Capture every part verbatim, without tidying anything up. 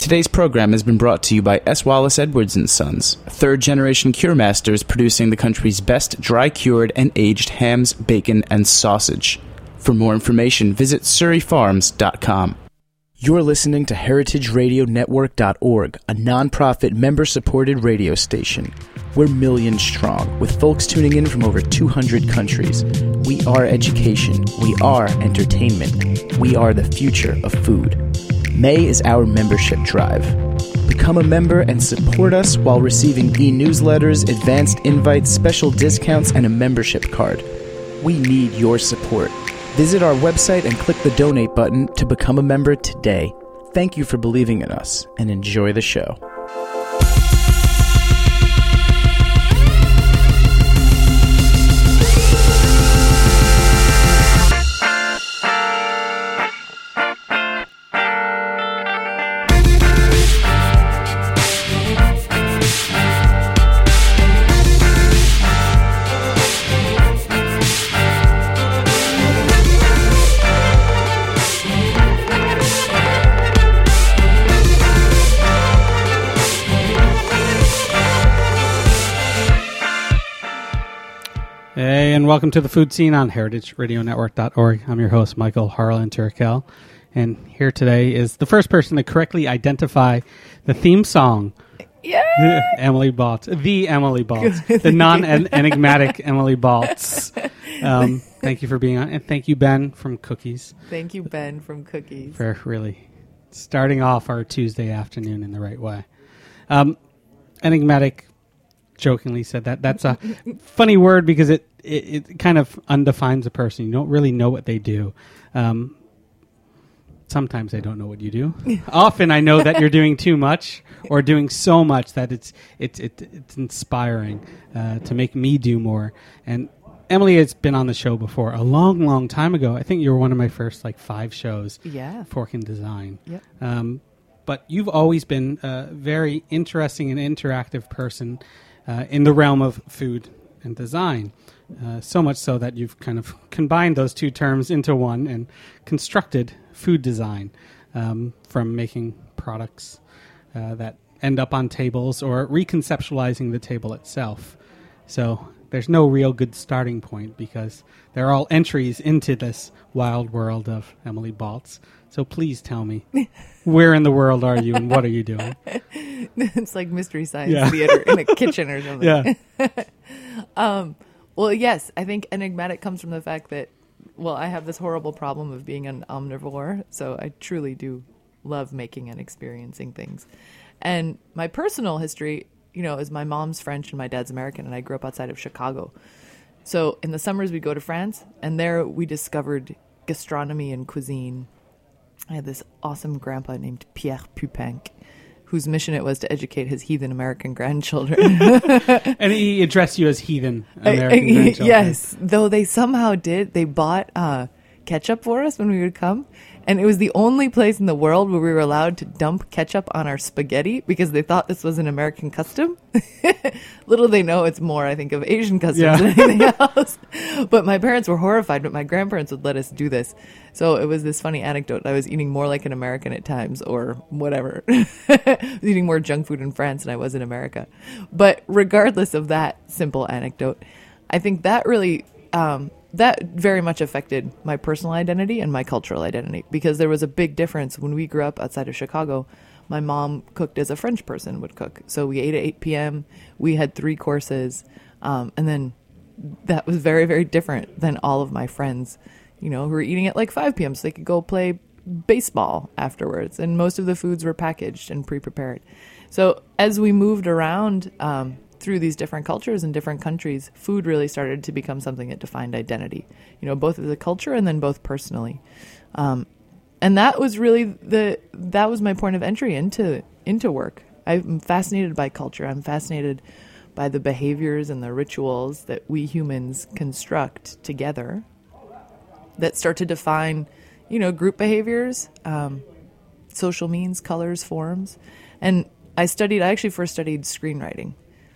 Today's program has been brought to you by S. Wallace Edwards and Sons, third-generation cure masters producing the country's best dry-cured and aged hams, bacon, and sausage. For more information, visit surrey farms dot com. You're listening to heritage radio network dot org, a non-profit, member-supported radio station. We're millions strong, with folks tuning in from over two hundred countries. We are education. We are entertainment. We are the future of food. May is our membership drive. Become a member and support us while receiving e-newsletters, advanced invites, special discounts, and a membership card. We need your support. Visit our website and click the donate button to become a member today. Thank you for believing in us, and enjoy the show. Hey, and welcome to the Food Scene on heritage radio network dot org. I'm your host, Michael Harlan Turkel, and here today is the first person to correctly identify the theme song. Yeah, Emily Baltz, the Emily Baltz, the non-enigmatic Emily Baltz. Um, thank you for being on, and thank you, Ben from Cookies. Thank you, Ben from Cookies, for really starting off our Tuesday afternoon in the right way. Um, enigmatic. Jokingly said that. That's a funny word because it, it, it kind of undefines a person. You don't really know what they do. Um, sometimes I don't know what you do. Often I know that you're doing too much or doing so much that it's it's it, it's inspiring uh, to make me do more. And Emily has been on the show before a long, long time ago. I think you were one of my first like five shows. Yeah. Fork and Design. Yep. Um, but you've always been a very interesting and interactive person Uh, in the realm of food and design, uh, so much so that you've kind of combined those two terms into one and constructed food design um, from making products uh, that end up on tables or reconceptualizing the table itself. So there's no real good starting point because they're all entries into this wild world of Emily Baltz. So please tell me, where in the world are you and what are you doing? It's like Mystery Science yeah. Theater in a kitchen or something. Yeah. um, well, yes, I think enigmatic comes from the fact that, well, I have this horrible problem of being an omnivore, so I truly do love making and experiencing things. And my personal history, you know, is my mom's French and my dad's American, and I grew up outside of Chicago. So in the summers we'd go to France, and there we discovered gastronomy and cuisine. I had this awesome grandpa named Pierre Pupinck, whose mission it was to educate his heathen American grandchildren. And he addressed you as heathen American I, I, grandchildren. Yes, though they somehow did. They bought uh, ketchup for us when we would come. And it was the only place in the world where we were allowed to dump ketchup on our spaghetti because they thought this was an American custom. Little they know it's more, I think, of Asian customs yeah. than anything else. But my parents were horrified, but my grandparents would let us do this. So it was this funny anecdote. I was eating more like an American at times or whatever. I was eating more junk food in France than I was in America. But regardless of that simple anecdote, I think that really... Um, that very much affected my personal identity and my cultural identity because there was a big difference when we grew up outside of Chicago. My mom cooked as a French person would cook. So we ate at eight p.m. We had three courses. Um, and then that was very, very different than all of my friends, you know, who were eating at like five p.m. so they could go play baseball afterwards. And most of the foods were packaged and pre-prepared. So as we moved around, um, through these different cultures and different countries, food really started to become something that defined identity, you know, both as a culture and then both personally. Um, and that was really the, that was my point of entry into, into work. I'm fascinated by culture. I'm fascinated by the behaviors and the rituals that we humans construct together that start to define, you know, group behaviors, um, social means, colors, forms. And I studied, I actually first studied screenwriting.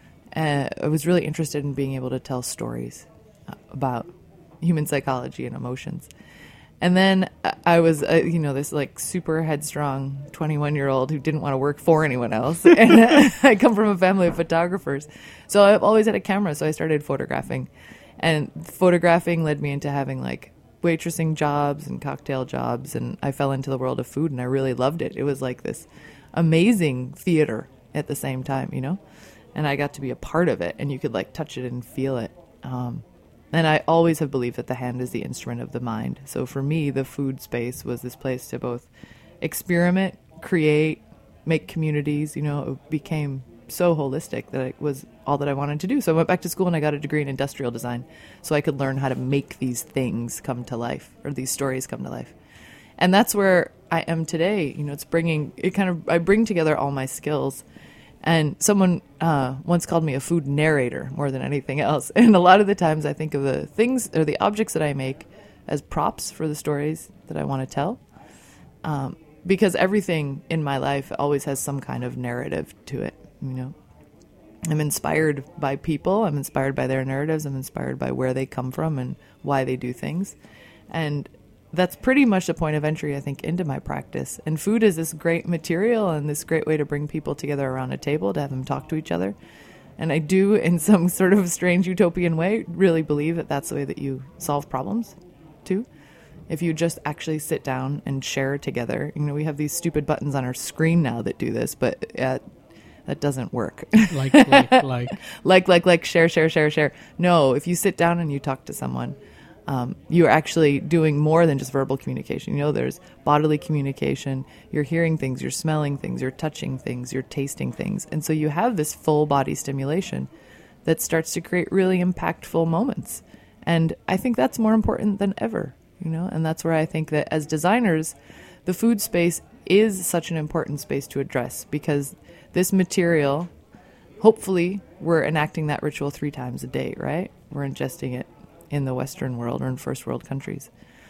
Uh, I was really interested in being able to tell stories uh, about human psychology and emotions. And then I- I was, uh, you know, this like super headstrong twenty-one year old who didn't want to work for anyone else. And I come from a family of photographers. So I've always had a camera. So I started photographing. And photographing led me into having like waitressing jobs and cocktail jobs. And I fell into the world of food and I really loved it. It was like this amazing theater at the same time, you know? And I got to be a part of it and you could like touch it and feel it. Um, and I always have believed that the hand is the instrument of the mind. So for me, the food space was this place to both experiment, create, make communities, you know, it became so holistic that it was all that I wanted to do. So I went back to school and I got a degree in industrial design so I could learn how to make these things come to life or these stories come to life. And that's where I am today. You know, it's bringing, it kind of, I bring together all my skills. And someone uh, once called me a food narrator more than anything else. And a lot of the times I think of the things or the objects that I make as props for the stories that I want to tell. Um, because everything in my life always has some kind of narrative to it. You know, I'm inspired by people. I'm inspired by their narratives. I'm inspired by where they come from and why they do things. And that's pretty much the point of entry, I think, into my practice. And food is this great material and this great way to bring people together around a table, to have them talk to each other. And I do, in some sort of strange utopian way, really believe that that's the way that you solve problems, too. If you just actually sit down and share together. You know, we have these stupid buttons on our screen now that do this, but uh, that doesn't work. Like, like, like. like, like, like, share, share, share, share. No, if you sit down and you talk to someone, um, you're actually doing more than just verbal communication. You know, there's bodily communication. You're hearing things, you're smelling things, you're touching things, you're tasting things. And so you have this full body stimulation that starts to create really impactful moments. And I think that's more important than ever, you know, and that's where I think that as designers, the food space is such an important space to address, because this material, hopefully we're enacting that ritual three times a day, right? We're ingesting it in the Western world or in first world countries.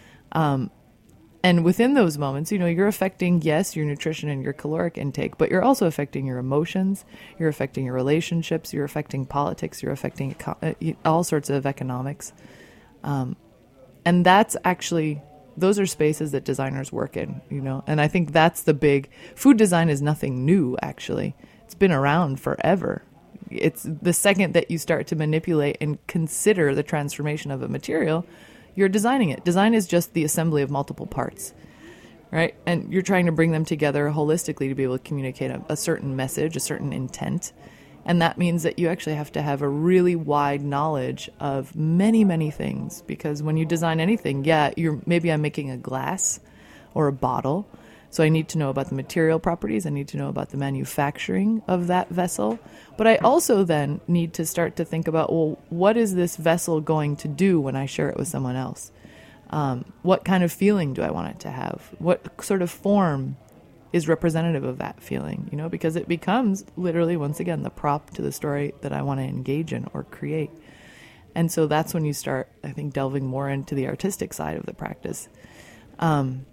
Um, and within those moments, you know, you're affecting, yes, your nutrition and your caloric intake, but you're also affecting your emotions, you're affecting your relationships, you're affecting politics, you're affecting eco- all sorts of economics. Um, and that's actually, those are spaces that designers work in, you know, and I think that's the big, food design is nothing new, actually. It's been around forever. It's the second that you start to manipulate and consider the transformation of a material, you're designing it. Design is just the assembly of multiple parts, right? And you're trying to bring them together holistically to be able to communicate a, a certain message, a certain intent. And that means that you actually have to have a really wide knowledge of many, many things. Because when you design anything, yeah, you're maybe I'm making a glass or a bottle. So I need to know about the material properties. I need to know about the manufacturing of that vessel. But I also then need to start to think about, well, what is this vessel going to do when I share it with someone else? Um, what kind of feeling do I want it to have? What sort of form is representative of that feeling, you know, because it becomes literally, once again, the prop to the story that I want to engage in or create. And so that's when you start, I think, delving more into the artistic side of the practice. Um,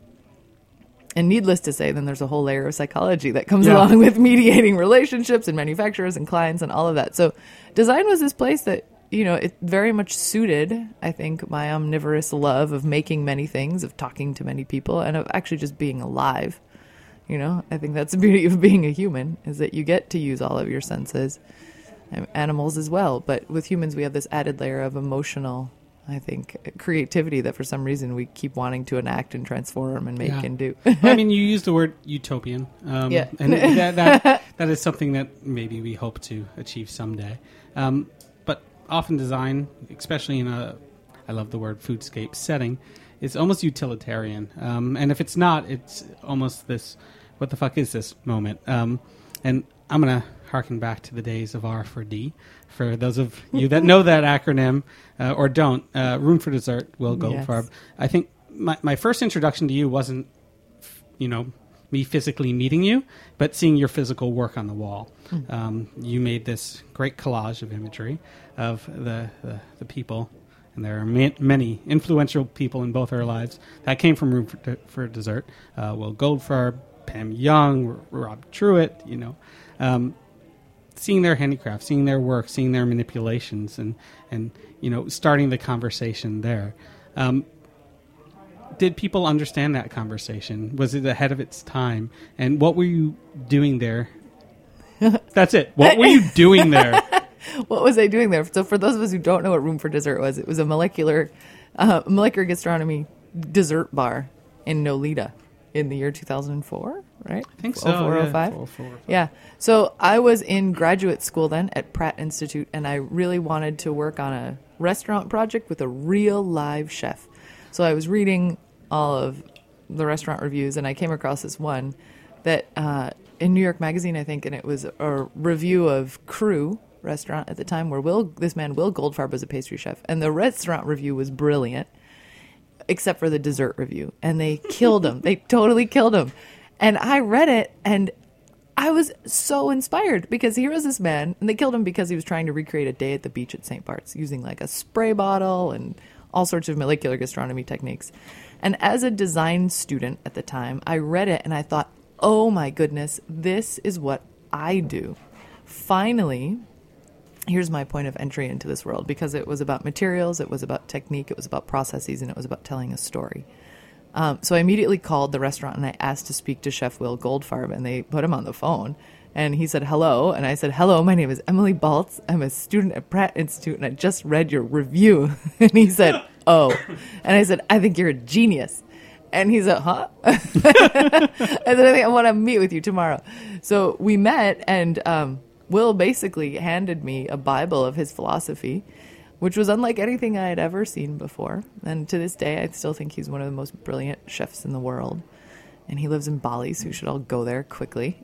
and needless to say, then there's a whole layer of psychology that comes yeah. along with mediating relationships and manufacturers and clients and all of that. So design was this place that, you know, it very much suited, I think, my omnivorous love of making many things, of talking to many people, and of actually just being alive. You know, I think that's the beauty of being a human, is that you get to use all of your senses, and animals as well. But with humans, we have this added layer of emotional, I think, creativity that for some reason we keep wanting to enact and transform and make yeah. and do. I mean, you use the word utopian. Um, yeah. And that, that, that is something that maybe we hope to achieve someday. Um, but often design, especially in a, I love the word foodscape setting, is almost utilitarian. Um, and if it's not, it's almost this, what the fuck is this moment? Um, and I'm going to harken back to the days of R four D. For those of you that know that acronym uh, or don't, uh, Room for Dessert, Will Goldfarb. Yes. I think my, my first introduction to you wasn't, you know, me physically meeting you, but seeing your physical work on the wall. Mm. Um, you made this great collage of imagery of the, the, the people. And there are ma- many influential people in both our lives that came from Room for, D- for Dessert. Uh, Will Goldfarb, Pam Young, R- Rob Truitt, you know. Um, seeing their handicraft, seeing their work, seeing their manipulations, and, and you know, starting the conversation there. Um, did people understand that conversation? Was it ahead of its time? And what were you doing there? That's it. What were you doing there? What was I doing there? So for those of us who don't know what Room for Dessert was, it was a molecular uh, molecular gastronomy dessert bar in Nolita in the year two thousand four, right? I think so. oh four, yeah. oh five oh four, oh five. Yeah. So I was in graduate school then at Pratt Institute, and I really wanted to work on a restaurant project with a real live chef. So I was reading all of the restaurant reviews, and I came across this one that uh, in New York Magazine, I think, and it was a review of Crew restaurant at the time where Will, this man, Will Goldfarb, was a pastry chef. And the restaurant review was brilliant, except for the dessert review. And they killed him. They totally killed him. And I read it, and I was so inspired because here was this man, and they killed him because he was trying to recreate a day at the beach at Saint Bart's using like a spray bottle and all sorts of molecular gastronomy techniques. And as a design student at the time, I read it and I thought, oh my goodness, this is what I do. Finally, here's my point of entry into this world, because it was about materials, it was about technique, it was about processes, and it was about telling a story. Um, so I immediately called the restaurant and I asked to speak to Chef Will Goldfarb, and they put him on the phone. And he said, hello. And I said, hello, my name is Emily Baltz. I'm a student at Pratt Institute, and I just read your review. And he said, oh. And I said, I think you're a genius. And he said, huh? I said, I think I want to meet with you tomorrow. So we met, and um, Will basically handed me a Bible of his philosophy, which was unlike anything I had ever seen before. And to this day, I still think he's one of the most brilliant chefs in the world. And he lives in Bali, so you should all go there quickly.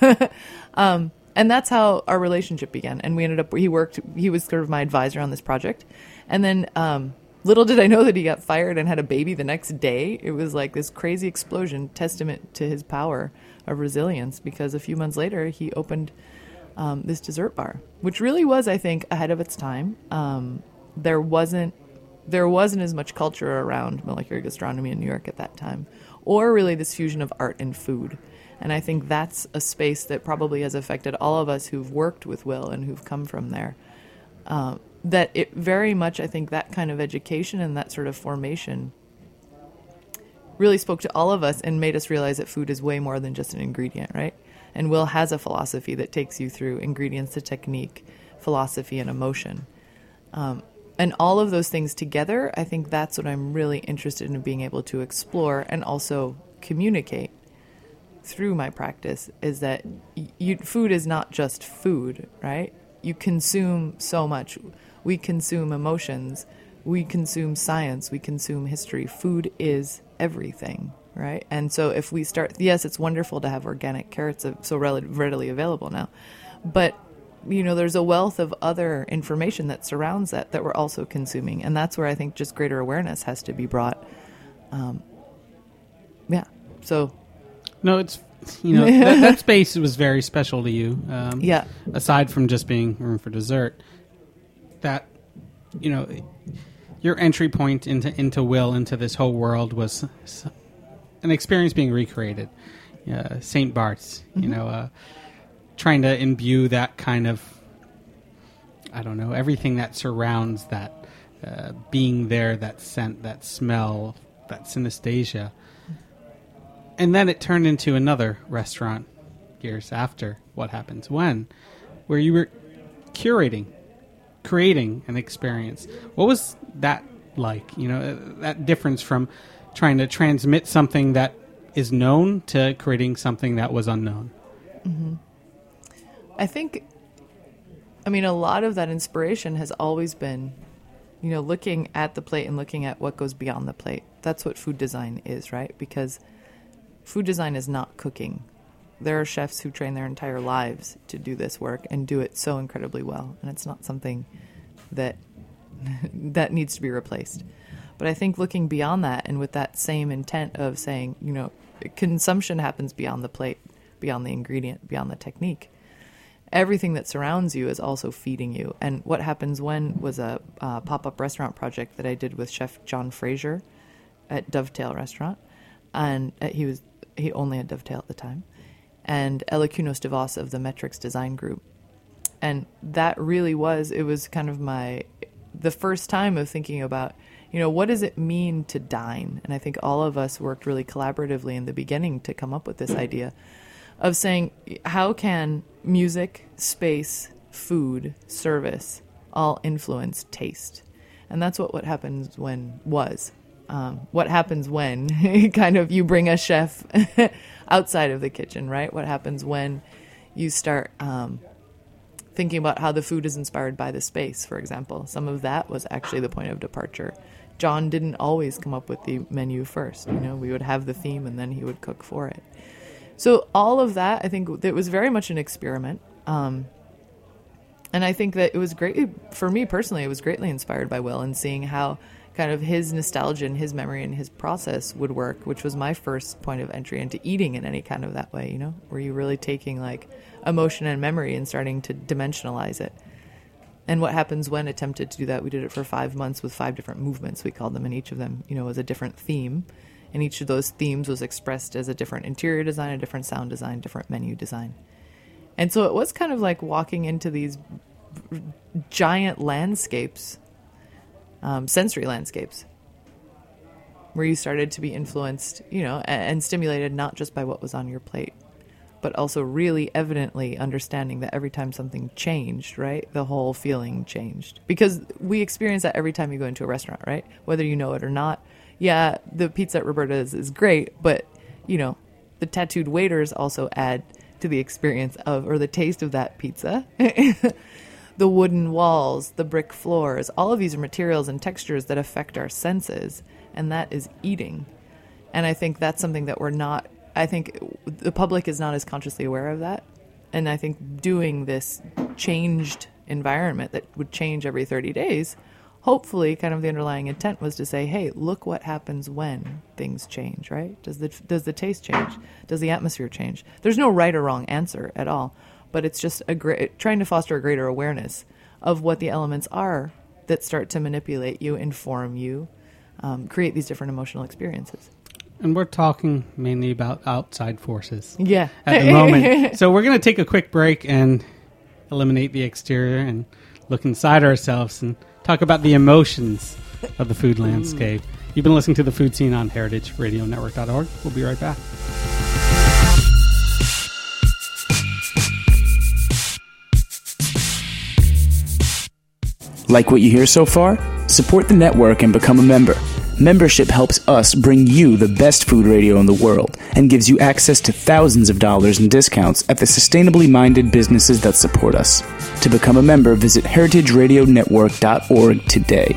um, and that's how our relationship began. And we ended up, he worked, he was sort of my advisor on this project. And then um, little did I know that he got fired and had a baby the next day. It was like this crazy explosion, testament to his power of resilience, because a few months later, he opened um, this dessert bar, which really was, I think, ahead of its time. Um, there wasn't, there wasn't as much culture around molecular gastronomy in New York at that time, or really this fusion of art and food. And I think that's a space that probably has affected all of us who've worked with Will and who've come from there. Uh, that it very much, I think, that kind of education and that sort of formation really spoke to all of us and made us realize that food is way more than just an ingredient, right? And Will has a philosophy that takes you through ingredients to technique, philosophy, and emotion. Um, And all of those things together, I think that's what I'm really interested in being able to explore and also communicate through my practice, is that you, food is not just food, right? You consume so much. We consume emotions. We consume science. We consume history. Food is everything, right? And so if we start, yes, it's wonderful to have organic carrots so readily available now, but you know, there's a wealth of other information that surrounds that that we're also consuming. And that's where I think just greater awareness has to be brought. Um, yeah. So. No, it's, you know, that, that space was very special to you. Um, yeah. Aside from just being Room for Dessert, that, you know, your entry point into, into Will, into this whole world was an experience being recreated. Uh, Saint Bart's, you mm-hmm. know, uh, trying to imbue that kind of, I don't know, everything that surrounds that, uh, being there, that scent, that smell, that synesthesia. And then it turned into another restaurant years after What Happens When, where you were curating, creating an experience. What was that like? You know, that difference from trying to transmit something that is known to creating something that was unknown. Mm-hmm. I think, I mean, a lot of that inspiration has always been, you know, looking at the plate and looking at what goes beyond the plate. That's what food design is, right? Because food design is not cooking. There are chefs who train their entire lives to do this work and do it so incredibly well. And it's not something that that needs to be replaced. But I think looking beyond that, and with that same intent of saying, you know, consumption happens beyond the plate, beyond the ingredient, beyond the technique. Everything that surrounds you is also feeding you. And What Happens When was a uh, pop-up restaurant project that I did with Chef John Fraser at Dovetail Restaurant. And uh, he was he only had Dovetail at the time. And Ella Kunos DeVos of the Metrics Design Group. And that really was, it was kind of my, the first time of thinking about, You know, what does it mean to dine? And I think all of us worked really collaboratively in the beginning to come up with this idea of saying, how can music, space, food, service all influence taste? And that's what what happens when was. Um, what happens when kind of you bring a chef outside of the kitchen, right? What happens when you start um, thinking about how the food is inspired by the space, for example. Some of that was actually the point of departure. John didn't always come up with the menu first. You know, we would have the theme and then he would cook for it. So all of that, I think it was very much an experiment. Um, and I think that it was great, for me personally, it was greatly inspired by Will and seeing how kind of his nostalgia and his memory and his process would work, which was my first point of entry into eating in any kind of that way, you know, where you really taking like emotion and memory and starting to dimensionalize it. And what happens when attempted to do that? We did it for five months with five different movements, we called them, and each of them, you know, was a different theme. And each of those themes was expressed as a different interior design, a different sound design, different menu design. And so it was kind of like walking into these giant landscapes, um, sensory landscapes, where you started to be influenced, you know, and, and stimulated not just by what was on your plate, but also really evidently understanding that every time something changed, right, the whole feeling changed. Because we experience that every time you go into a restaurant, right? Whether you know it or not. Yeah, the pizza at Roberta's is great, but, you know, the tattooed waiters also add to the experience of, or the taste of that pizza. The wooden walls, the brick floors, all of these are materials and textures that affect our senses, and that is eating. And I think that's something that we're not, I think the public is not as consciously aware of that. And I think doing this changed environment that would change every thirty days, hopefully kind of the underlying intent was to say, hey, look what happens when things change, right? Does the does the taste change? Does the atmosphere change? There's no right or wrong answer at all, but it's just a great, trying to foster a greater awareness of what the elements are that start to manipulate you, inform you, um, create these different emotional experiences. And we're talking mainly about outside forces. Yeah. At the moment. So we're going to take a quick break and eliminate the exterior and look inside ourselves and talk about the emotions of the food landscape. You've been listening to The Food Scene on heritage radio network dot org. We'll be right back. Like what you hear so far? Support the network and become a member. Membership helps us bring you the best food radio in the world and gives you access to thousands of dollars in discounts at the sustainably minded businesses that support us. To become a member, visit heritage radio network dot org today.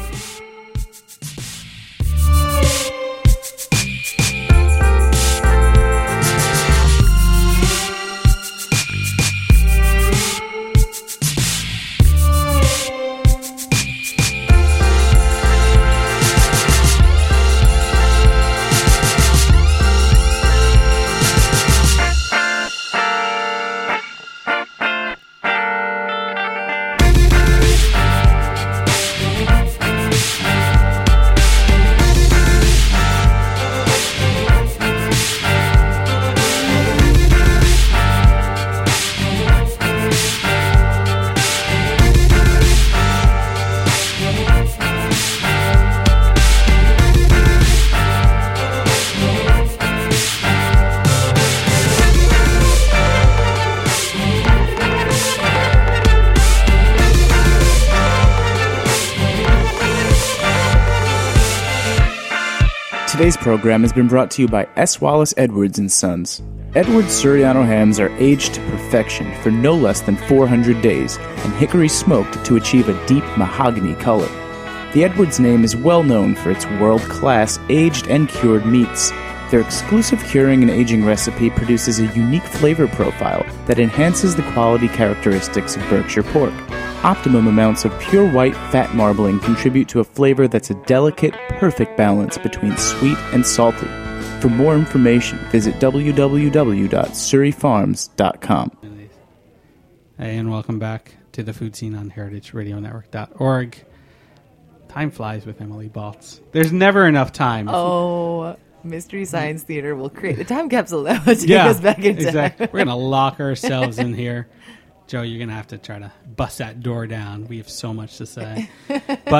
Today's program has been brought to you by S. Wallace Edwards and Sons. Edwards Suriano hams are aged to perfection for no less than four hundred days and hickory smoked to achieve a deep mahogany color. The Edwards name is well known for its world-class aged and cured meats. Their exclusive curing and aging recipe produces a unique flavor profile that enhances the quality characteristics of Berkshire pork. Optimum amounts of pure white fat marbling contribute to a flavor that's a delicate, perfect balance between sweet and salty. For more information, visit w w w dot surrey farms dot com. Hey, and welcome back to The Food Scene on heritage radio network dot org. Time flies with Emily Baltz. There's never enough time. Oh, Mystery Science Theater will create a time capsule that will take yeah, us back in time. Exactly. We're going to lock ourselves in here. Joe, you're going to have to try to bust that door down. We have so much to say. But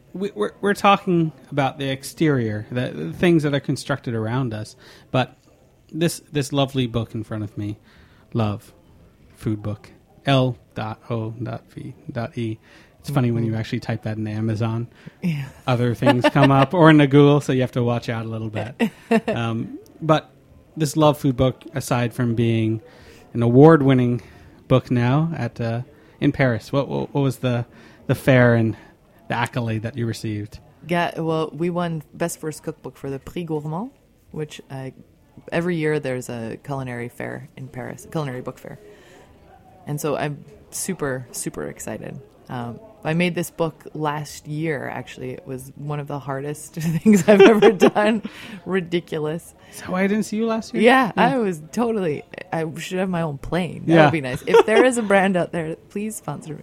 we, we're we're talking about the exterior, the, the things that are constructed around us. But this this lovely book in front of me, Love, food book, L O V E. It's funny when you actually type that in Amazon, Yeah. other things come up, or in the Google, so you have to watch out a little bit. Um, but this Love food book, aside from being an award-winning book now at uh, in Paris, what, what what was the the fair and the accolade that you received? Yeah, well, we won Best First Cookbook for the Prix Gourmand, which uh, every year there's a culinary fair in Paris, a culinary book fair. And so I'm super, super excited. Um, I made this book last year, actually. It was one of the hardest things I've ever done. Ridiculous. Is that why I didn't see you last year? Yeah, yeah, I was totally... I should have my own plane. That yeah. would be nice. If there is a brand out there, please sponsor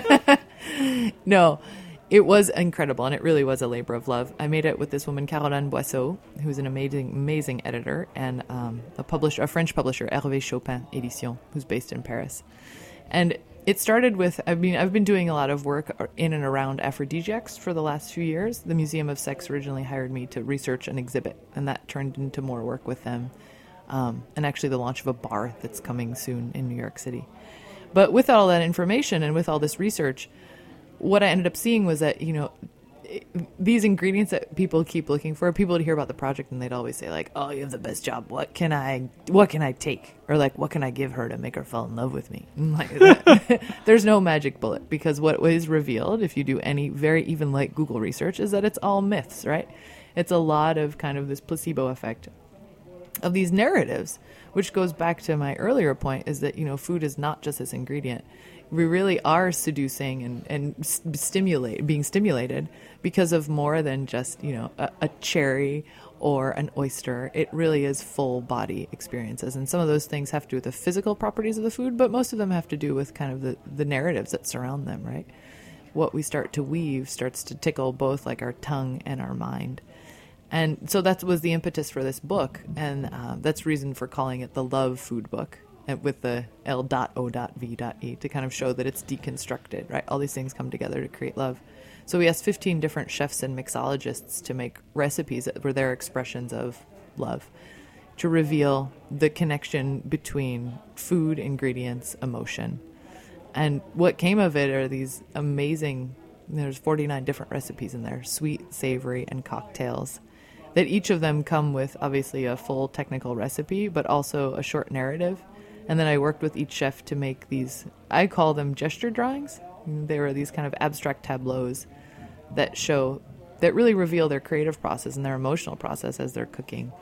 me. No, it was incredible, and it really was a labor of love. I made it with this woman, Caroline Boisseau, who's an amazing, amazing editor, and um, a publisher, a French publisher, Hervé Chopin Éditions, who's based in Paris. And it started with, I mean, I've been doing a lot of work in and around aphrodisiacs for the last few years. The Museum of Sex originally hired me to research an exhibit, and that turned into more work with them. Um, and actually the launch of a bar that's coming soon in New York City. But with all that information and with all this research, what I ended up seeing was that, you know, these ingredients that people keep looking for, people would hear about the project and they'd always say like, oh, you have the best job. What can I, what can I take? Or like, what can I give her to make her fall in love with me? Like, there's no magic bullet, because what is revealed, if you do any very even light Google research, is that it's all myths, right? It's a lot of kind of this placebo effect of these narratives, which goes back to my earlier point, is that, you know, food is not just this ingredient. We really are seducing and, and stimulate, being stimulated because of more than just, you know, a, a cherry or an oyster. It really is full body experiences. And some of those things have to do with the physical properties of the food, but most of them have to do with kind of the, the narratives that surround them, right? What we start to weave starts to tickle both like our tongue and our mind. And so that was the impetus for this book. And uh, that's reason for calling it the Love Food Book, with the L O V E to kind of show that it's deconstructed, right? All these things come together to create love. So we asked fifteen different chefs and mixologists to make recipes that were their expressions of love, to reveal the connection between food, ingredients, emotion. And what came of it are these amazing, there's forty-nine different recipes in there, sweet, savory, and cocktails, that each of them come with obviously a full technical recipe, but also a short narrative. And then I worked with each chef to make these, I call them gesture drawings. They were these kind of abstract tableaus that show, that really reveal their creative process and their emotional process as they're cooking.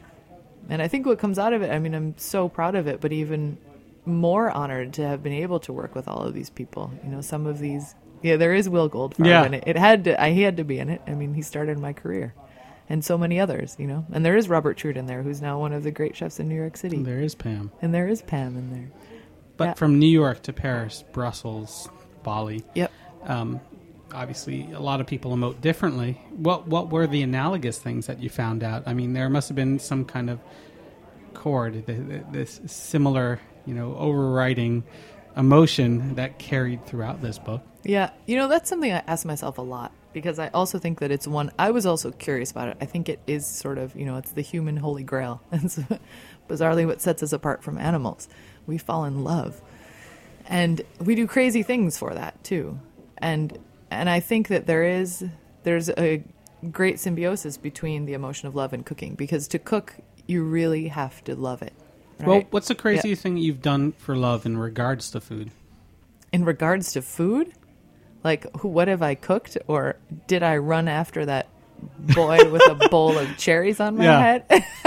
And I think what comes out of it, I mean, I'm so proud of it, but even more honored to have been able to work with all of these people. You know, some of these, yeah, there is Will Goldfarb yeah. in it. It had to, I, he had to be in it. I mean, he started my career. And so many others, you know. And there is Robert Trude in there, who's now one of the great chefs in New York City. And there is Pam. And there is Pam in there. But yeah. from New York to Paris, Brussels, Bali, yep. Um, obviously, a lot of people emote differently. What what were the analogous things that you found out? I mean, there must have been some kind of chord, this similar, you know, overriding emotion that carried throughout this book. Yeah, you know, that's something I ask myself a lot, because I also think that it's one, I was also curious about it. I think it is sort of, you know, it's the human holy grail. It's bizarrely what sets us apart from animals. We fall in love. And we do crazy things for that, too. And and I think that there is, there's a great symbiosis between the emotion of love and cooking, because to cook, you really have to love it. Right? Well, what's the craziest yeah. thing you've done for love in regards to food? In regards to food? Like, who, what have I cooked? Or did I run after that boy with a bowl of cherries on my yeah.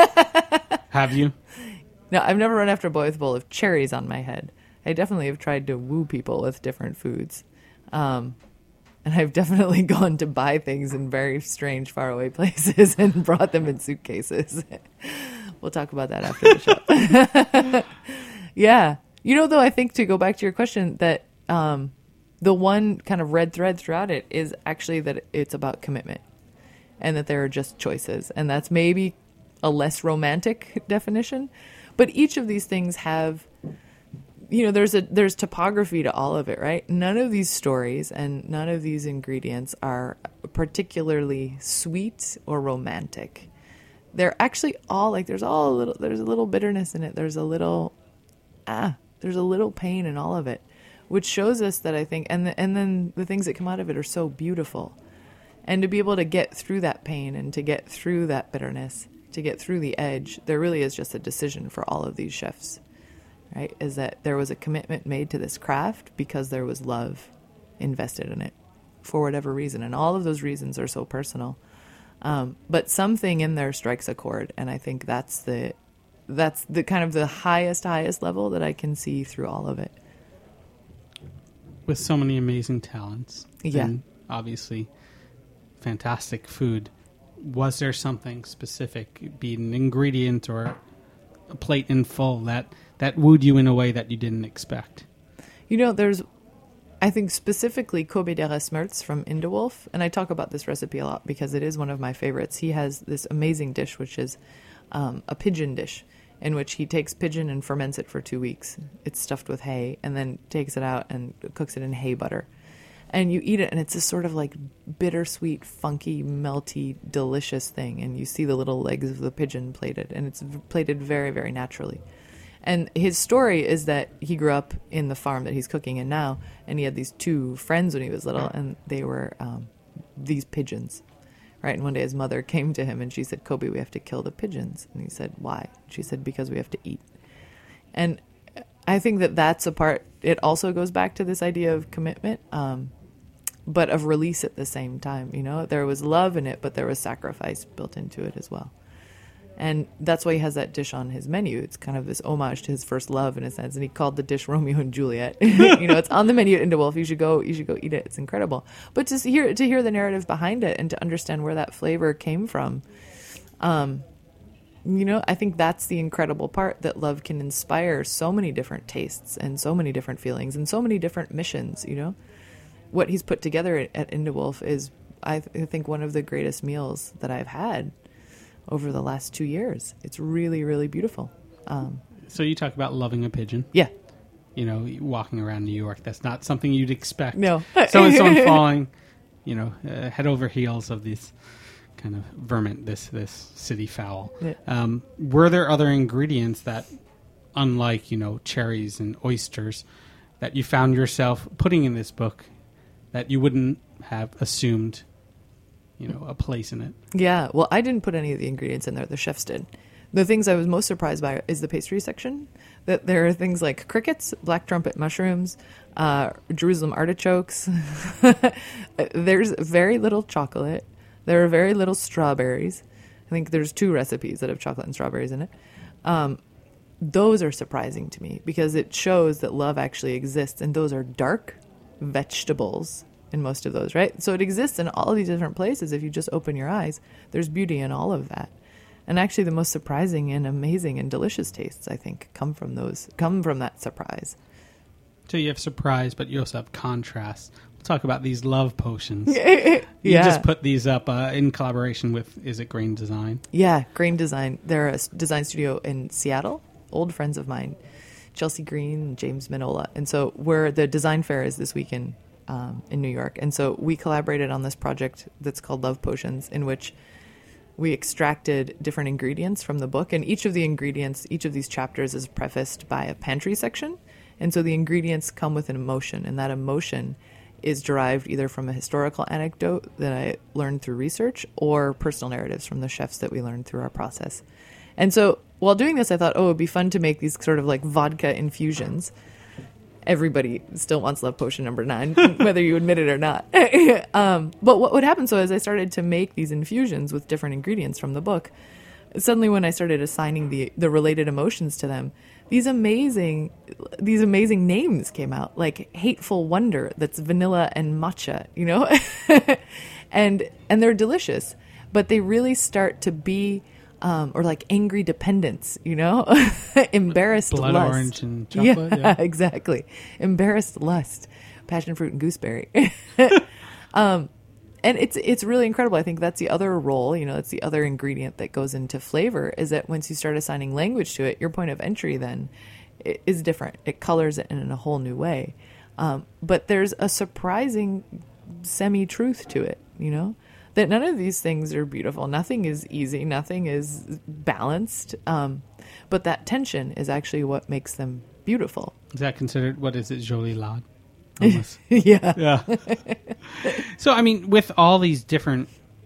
head? Have you? No, I've never run after a boy with a bowl of cherries on my head. I definitely have tried to woo people with different foods. Um, and I've definitely gone to buy things in very strange, faraway places and brought them in suitcases. We'll talk about that after the show. Yeah. You know, though, I think, to go back to your question, that um, the one kind of red thread throughout it is actually that it's about commitment, and that there are just choices. And that's maybe a less romantic definition. But each of these things have you know, there's a there's topography to all of it, right? None of these stories and none of these ingredients are particularly sweet or romantic. They're actually all like there's all a little there's a little bitterness in it. There's a little ah, there's a little pain in all of it, which shows us that I think and the, and then the things that come out of it are so beautiful. And to be able to get through that pain and to get through that bitterness, to get through the edge, there really is just a decision for all of these chefs. Right, is that there was a commitment made to this craft because there was love invested in it for whatever reason. And all of those reasons are so personal. Um, but something in there strikes a chord. And I think that's the, that's the kind of the highest, highest level that I can see through all of it. With so many amazing talents. Yeah. And obviously fantastic food. Was there something specific, be it an ingredient or a plate in full, that that wooed you in a way that you didn't expect? You know, there's, I think specifically Kobe Deresmertz from Indewolf, and I talk about this recipe a lot because it is one of my favorites. He has this amazing dish, which is um, a pigeon dish, in which he takes pigeon and ferments it for two weeks. It's stuffed with hay, and then takes it out and cooks it in hay butter. And you eat it, and it's this sort of like bittersweet, funky, melty, delicious thing. And you see the little legs of the pigeon plated, and it's plated very, very naturally. And his story is that he grew up in the farm that he's cooking in now, and he had these two friends when he was little, and they were um, these pigeons, right? And one day his mother came to him, and she said, "Kobe, we have to kill the pigeons." And he said, "Why?" She said, "Because we have to eat." And I think that that's a part, it also goes back to this idea of commitment, um, but of release at the same time. You know, there was love in it, but there was sacrifice built into it as well. And that's why he has that dish on his menu. It's kind of this homage to his first love in a sense. And he called the dish Romeo and Juliet. You know, it's on the menu at Indewolf. You should go, you should go eat it. It's incredible. But to hear, to hear the narrative behind it and to understand where that flavor came from, um, you know, I think that's the incredible part, that love can inspire so many different tastes and so many different feelings and so many different missions, you know. What he's put together at, at Indewolf is, I, th- I think, one of the greatest meals that I've had over the last two years. It's really, really beautiful. Um, so you talk about loving a pigeon. Yeah. You know, walking around New York, that's not something you'd expect. No. Someone, someone falling, you know, uh, head over heels of this kind of vermin, this this city fowl. Yeah. Um, were there other ingredients that, unlike, you know, cherries and oysters, that you found yourself putting in this book that you wouldn't have assumed, you know, a place in it? Yeah, well, I didn't put any of the ingredients in there. The chefs did. The things I was most surprised by is the pastry section. That there are things like crickets, black trumpet mushrooms, uh, Jerusalem artichokes. There's very little chocolate. There are very little strawberries. I think there's two recipes that have chocolate and strawberries in it. Um, those are surprising to me because it shows that love actually exists, and those are dark vegetables in most of those, right? So it exists in all of these different places. If you just open your eyes, there's beauty in all of that. And actually the most surprising and amazing and delicious tastes, I think, come from those, come from that surprise. So you have surprise, but you also have contrast. We'll talk about these love potions. Yeah. You just put these up uh, in collaboration with, is it Grain Design? Yeah, Grain Design. They're a s- design studio in Seattle, old friends of mine, Chelsea Green and James Minola. And so where the design fair is this weekend um, in New York. And so we collaborated on this project that's called Love Potions, in which we extracted different ingredients from the book, and each of the ingredients, each of these chapters is prefaced by a pantry section. And so the ingredients come with an emotion, and that emotion is derived either from a historical anecdote that I learned through research or personal narratives from the chefs that we learned through our process. And so while doing this, I thought, oh, it'd be fun to make these sort of like vodka infusions. Everybody still wants Love Potion number nine, whether you admit it or not. um, but what would happen, so as I started to make these infusions with different ingredients from the book, suddenly when I started assigning the, the related emotions to them, these amazing these amazing names came out, like Hateful Wonder, that's vanilla and matcha, you know? and and they're delicious, but they really start to be... Um, or like angry dependence, you know, embarrassed Blood lust. orange and chocolate. Yeah, Yeah. Exactly. Embarrassed lust, passion fruit and gooseberry. um, and it's it's really incredible. I think that's the other role, you know, that's the other ingredient that goes into flavor, is that once you start assigning language to it, your point of entry then i- is different. It colors it in a whole new way. Um, but there's a surprising semi-truth to it, you know, that none of these things are beautiful. Nothing is easy. Nothing is balanced. Um, but that tension is actually what makes them beautiful. Is that considered, what is it, Jolie Lade? Almost. Yeah. Yeah. So, I mean, with all these different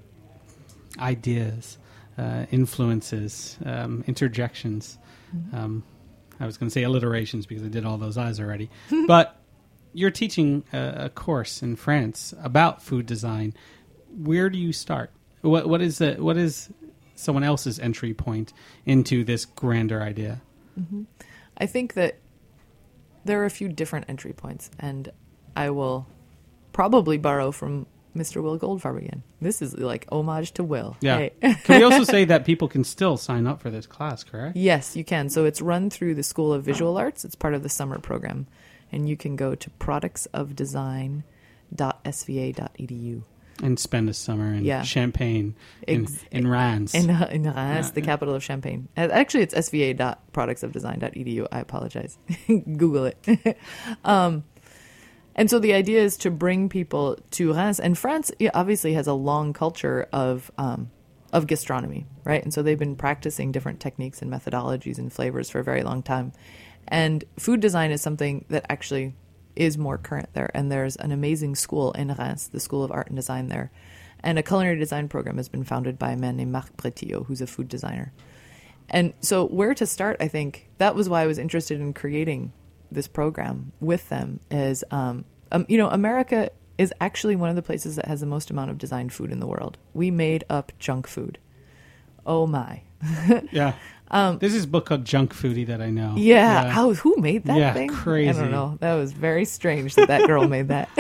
ideas, uh, influences, um, interjections, um, I was going to say alliterations because I did all those eyes already, but you're teaching a, a course in France about food design. Where do you start? What what is the, what is someone else's entry point into this grander idea? Mm-hmm. I think that there are a few different entry points, and I will probably borrow from Mister Will Goldfarb again. This is like homage to Will. Yeah. Hey. Can we also say that people can still sign up for this class, correct? Yes, you can. So it's run through the School of Visual Arts. It's part of the summer program. And you can go to products of design dot s v a dot e d u. And spend a summer in Yeah. Champagne, in, Ex- in Reims. In, in Reims, Yeah, the yeah. capital of Champagne. Uh, Actually, it's s v a dot products of design dot e d u. I apologize. Google it. um, and so the idea is to bring people to Reims. And France yeah, obviously has a long culture of um, of gastronomy, right? And so they've been practicing different techniques and methodologies and flavors for a very long time. And food design is something that actually is more current there. And there's an amazing school in Reims, the School of Art and Design there. And a culinary design program has been founded by a man named Marc Bretillo, who's a food designer. And so where to start, I think, that was why I was interested in creating this program with them, is, um, um, you know, America is actually one of the places that has the most amount of designed food in the world. We made up junk food. Oh, my. Yeah. Um, There's this book called Junk Foodie that I know. Yeah. How, who made that Yeah, thing? crazy. I don't know. That was very strange that that girl made that.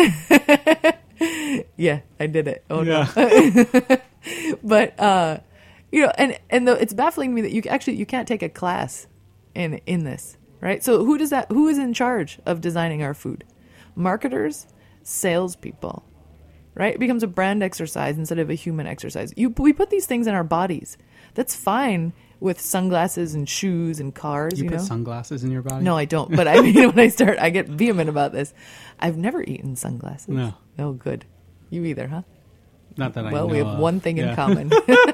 Yeah, I did it. Oh, Yeah. no. But, uh, you know, and, and the, it's baffling me that you actually, you can't take a class in, in this, right? So who does that, who is in charge of designing our food? Marketers, salespeople, right? It becomes a brand exercise instead of a human exercise. You, we put these things in our bodies. That's fine with sunglasses and shoes and cars. You, You, put know? sunglasses in your body? No, I don't. But I mean, when I start, I get vehement about this. I've never eaten sunglasses. No. Oh, good. You either, huh? Not that I know Well, we have of. one thing in Yeah. common.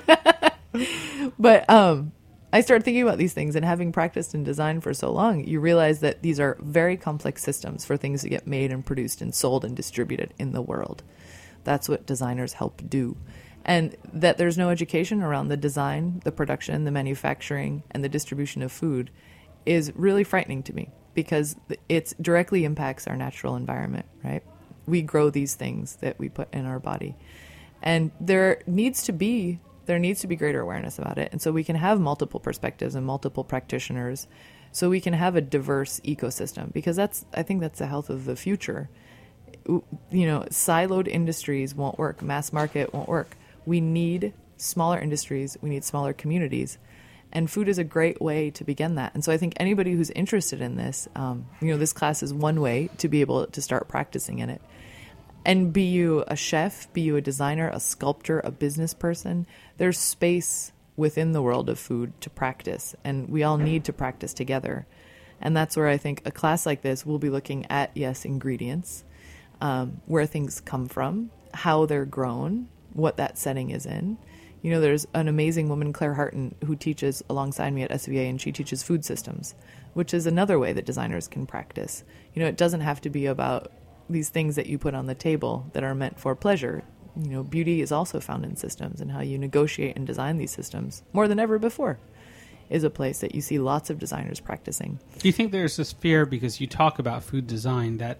But um, I started thinking about these things, and having practiced in design for so long, you realize that these are very complex systems for things to get made and produced and sold and distributed in the world. That's what designers help do. And that there's no education around the design, the production, the manufacturing, and the distribution of food is really frightening to me, because it directly impacts our natural environment, right? We grow these things that we put in our body. And there needs to be there needs to be greater awareness about it. And so we can have multiple perspectives and multiple practitioners, so we can have a diverse ecosystem, because that's I think that's the health of the future. You know, siloed industries won't work. Mass market won't work. We need smaller industries. We need smaller communities. And food is a great way to begin that. And so I think anybody who's interested in this, um, you know, this class is one way to be able to start practicing in it. And be you a chef, be you a designer, a sculptor, a business person, there's space within the world of food to practice. And we all need to practice together. And that's where I think a class like this will be looking at, yes, ingredients, um, where things come from, how they're grown, what that setting is in. You know, there's an amazing woman, Claire Harton, who teaches alongside me at S V A, and she teaches food systems, which is another way that designers can practice. You know, it doesn't have to be about these things that you put on the table that are meant for pleasure. You know, beauty is also found in systems, and how you negotiate and design these systems more than ever before is a place that you see lots of designers practicing. Do you think there's this fear, because you talk about food design, that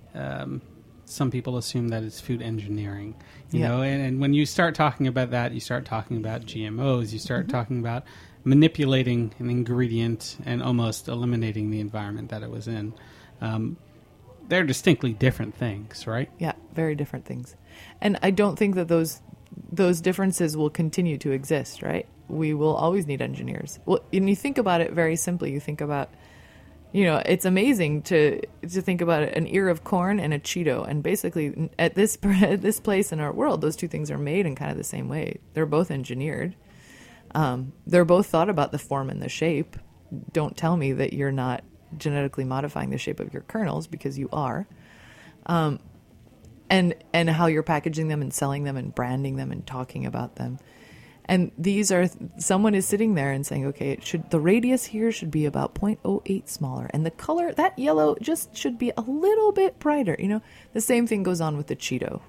um, some people assume that it's food engineering, you Yeah. know, and, and when you start talking about that, you start talking about G M Os, you start mm-hmm. talking about manipulating an ingredient and almost eliminating the environment that it was in. Um, they're distinctly different things, right? Yeah, very different things. And I don't think that those those differences will continue to exist, right? We will always need engineers. Well, and you think about it very simply. You think about, you know, it's amazing to to think about an ear of corn and a Cheeto. And basically, at this at this place in our world, those two things are made in kind of the same way. They're both engineered. Um, they're both thought about the form and the shape. Don't tell me that you're not genetically modifying the shape of your kernels, because you are, um, and and how you're packaging them and selling them and branding them and talking about them. And these are, someone is sitting there and saying, okay, it should, the radius here should be about zero point zero eight smaller. And the color, that yellow just should be a little bit brighter. You know, the same thing goes on with the Cheeto.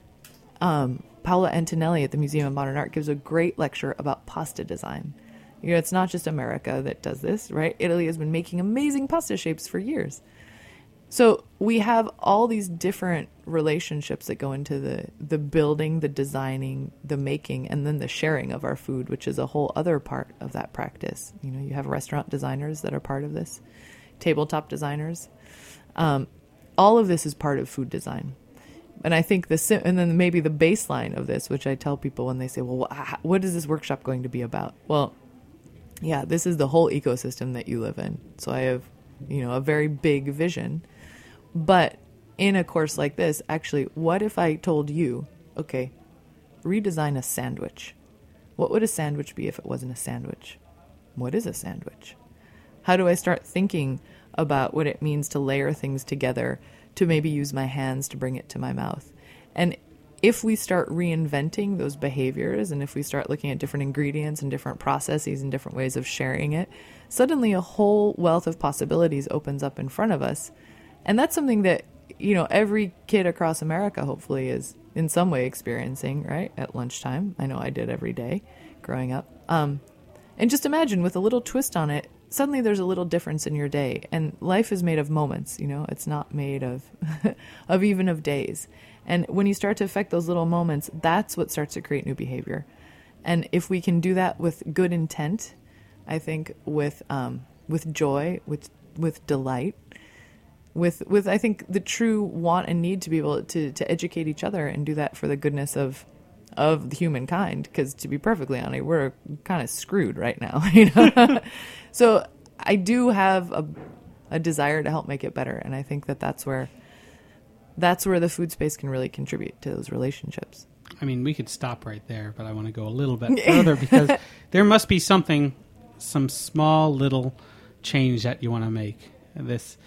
Um, Paola Antonelli at the Museum of Modern Art gives a great lecture about pasta design. You know, it's not just America that does this, right? Italy has been making amazing pasta shapes for years. So we have all these different relationships that go into the, the building, the designing, the making, and then the sharing of our food, which is a whole other part of that practice. You know, you have restaurant designers that are part of this, tabletop designers. Um, all of this is part of food design. And I think the, and then maybe the baseline of this, which I tell people when they say, well, what is this workshop going to be about? Well, yeah, this is the whole ecosystem that you live in. So I have, you know, a very big vision. But in a course like this, actually, what if I told you, okay, redesign a sandwich? What would a sandwich be if it wasn't a sandwich? What is a sandwich? How do I start thinking about what it means to layer things together, to maybe use my hands to bring it to my mouth? And if we start reinventing those behaviors, and if we start looking at different ingredients and different processes and different ways of sharing it, suddenly a whole wealth of possibilities opens up in front of us. And that's something that, you know, every kid across America hopefully is in some way experiencing, right, at lunchtime. I know I did every day growing up. Um, and just imagine, with a little twist on it, suddenly there's a little difference in your day. And life is made of moments, you know, it's not made of, of even of days. And when you start to affect those little moments, that's what starts to create new behavior. And if we can do that with good intent, I think with, um, with joy, with, with delight, with, with, I think, the true want and need to be able to, to educate each other and do that for the goodness of, of humankind. Because to be perfectly honest, we're kind of screwed right now, you know? So I do have a, a desire to help make it better. And I think that that's where, that's where the food space can really contribute to those relationships. I mean, we could stop right there, but I want to go a little bit further, because there must be something, some small little change that you want to make. This,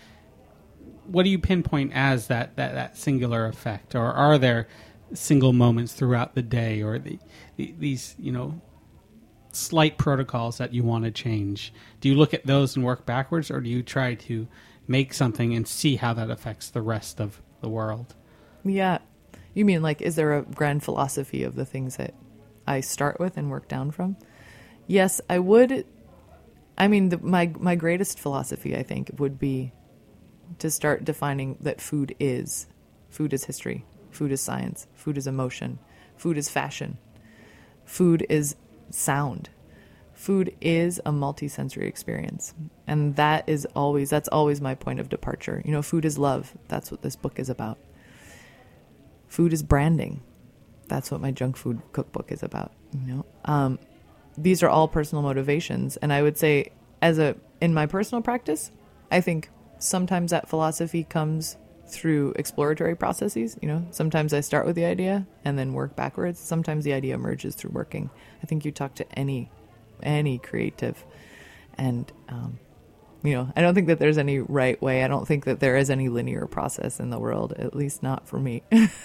what do you pinpoint as that, that, that singular effect? Or are there single moments throughout the day, or the, the, these, you know, slight protocols that you want to change? Do you look at those and work backwards, or do you try to make something and see how that affects the rest of the world? Yeah. You mean, like, is there a grand philosophy of the things that I start with and work down from? Yes, I would. I mean, the, my my greatest philosophy, I think, would be to start defining that food is. Food is history. Food is science. Food is emotion. Food is fashion. Food is sound. Food is a multi-sensory experience. And that is always, that's always my point of departure. You know, food is love. That's what this book is about. Food is branding. That's what my junk food cookbook is about. You know, um, these are all personal motivations. And I would say, as a, in my personal practice, I think sometimes that philosophy comes through exploratory processes. You know, sometimes I start with the idea and then work backwards. Sometimes the idea emerges through working. I think you talk to any any creative, and um, you know, I don't think that there's any right way. I don't think that there is any linear process in the world, at least not for me.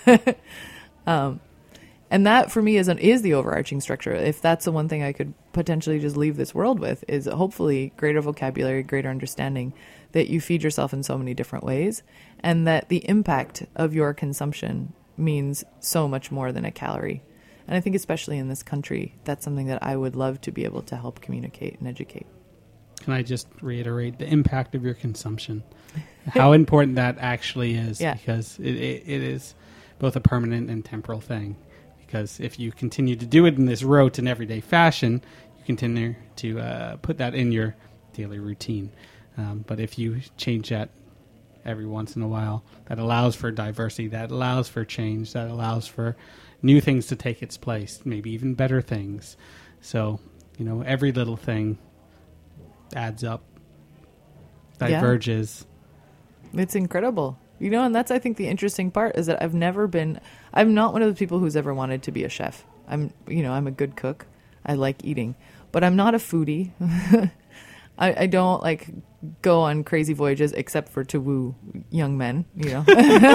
um, and that for me is an, is the overarching structure. If that's the one thing I could potentially just leave this world with, is hopefully greater vocabulary, greater understanding that you feed yourself in so many different ways, and that the impact of your consumption means so much more than a calorie. And I think especially in this country, that's something that I would love to be able to help communicate and educate. Can I just reiterate the impact of your consumption? How important that actually is, yeah. Because it, it, it is both a permanent and temporal thing. Because if you continue to do it in this rote and everyday fashion, you continue to uh, put that in your daily routine. Um, but if you change that every once in a while, that allows for diversity, that allows for change, that allows for new things to take its place, maybe even better things. So, you know, every little thing adds up, diverges. Yeah. It's incredible. You know, and that's, I think, the interesting part is that I've never been, I'm not one of the people who's ever wanted to be a chef. I'm, you know, I'm a good cook. I like eating, but I'm not a foodie. I, I don't like go on crazy voyages except for to woo young men, you know.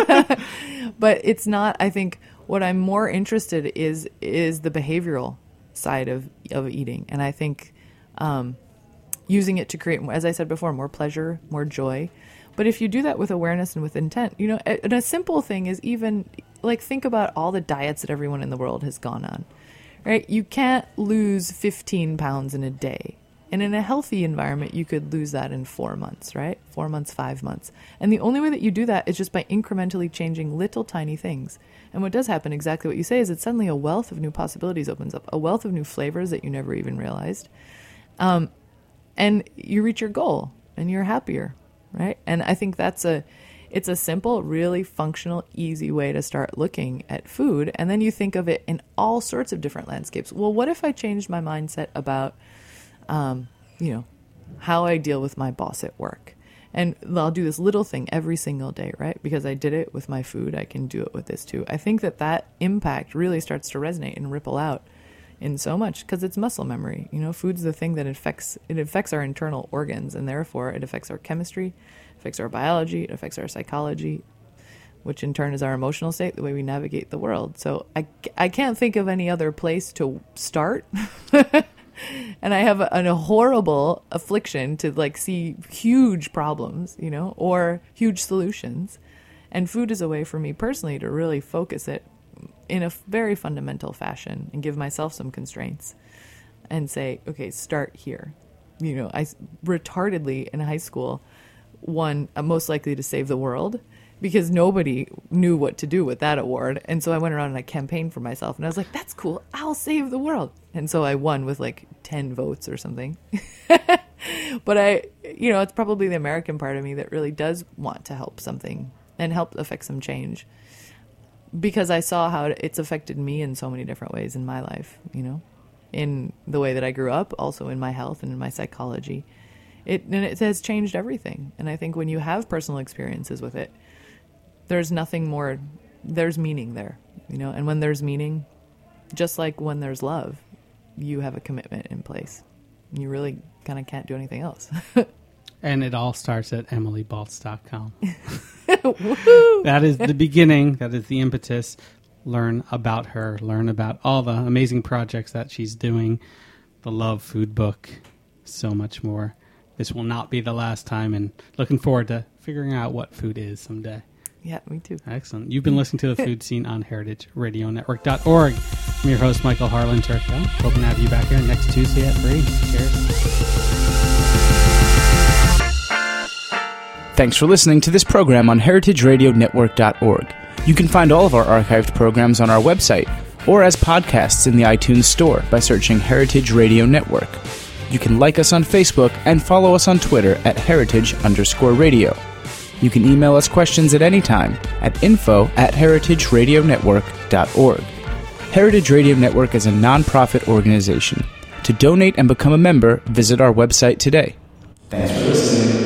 But it's not, I think what I'm more interested is is the behavioral side of of eating. And I think um, using it to create, as I said before, more pleasure, more joy. But if you do that with awareness and with intent, you know, and a simple thing is even like think about all the diets that everyone in the world has gone on, right? You can't lose fifteen pounds in a day. And in a healthy environment, you could lose that in four months, right? Four months, five months. And the only way that you do that is just by incrementally changing little tiny things. And what does happen, exactly what you say, is that suddenly a wealth of new possibilities opens up, a wealth of new flavors that you never even realized. Um, and you reach your goal and you're happier, right? And I think that's a, it's a simple, really functional, easy way to start looking at food. And then you think of it in all sorts of different landscapes. Well, what if I changed my mindset about Um, you know, how I deal with my boss at work? And I'll do this little thing every single day, right? Because I did it with my food, I can do it with this too. I think that that impact really starts to resonate and ripple out in so much because it's muscle memory. You know, food's the thing that affects, it affects our internal organs, and therefore it affects our chemistry, affects our biology, it affects our psychology, which in turn is our emotional state, the way we navigate the world. So I, I can't think of any other place to start. And I have a, a horrible affliction to like see huge problems, you know, or huge solutions. And food is a way for me personally to really focus it in a very fundamental fashion and give myself some constraints and say, okay, start here. You know, I retardedly in high school won uh, most likely to save the world because nobody knew what to do with that award. And so I went around and I campaigned for myself and I was like, that's cool. I'll save the world. And so I won with like ten votes or something. But I, you know, it's probably the American part of me that really does want to help something and help affect some change because I saw how it's affected me in so many different ways in my life, you know, in the way that I grew up, also in my health and in my psychology. It, and it has changed everything. And I think when you have personal experiences with it, there's nothing more, there's meaning there, you know, and when there's meaning, just like when there's love, you have a commitment in place. You really kind of can't do anything else. And it all starts at emily baltz dot com. That is the beginning. That is the impetus. Learn about her. Learn about all the amazing projects that she's doing. The Love Food Book. So much more. This will not be the last time, and looking forward to figuring out what food is someday. Yeah, me too. Excellent. You've been listening to The Food Scene on heritage radio network dot org. I'm your host, Michael Harlan Turco. Hoping to have you back here next Tuesday at three. Cheers. Thanks for listening to this program on heritage radio network dot org. You can find all of our archived programs on our website or as podcasts in the iTunes Store by searching Heritage Radio Network. You can like us on Facebook and follow us on Twitter at heritage underscore radio. You can email us questions at any time at info at heritage radio network dot org. Heritage Radio Network is a non-profit organization. To donate and become a member, visit our website today. Thanks for listening.